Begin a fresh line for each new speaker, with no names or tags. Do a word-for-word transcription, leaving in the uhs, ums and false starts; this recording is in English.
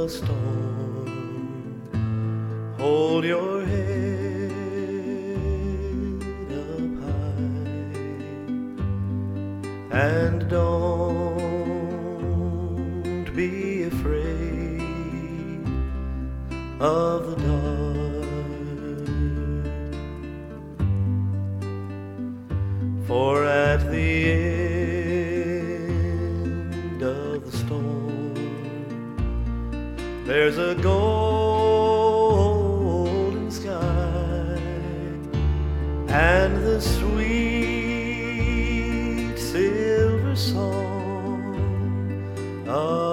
the storm. Hold your head up high and don't be afraid of the dark, for at the end of the storm there's a golden sky and the sweet silver song of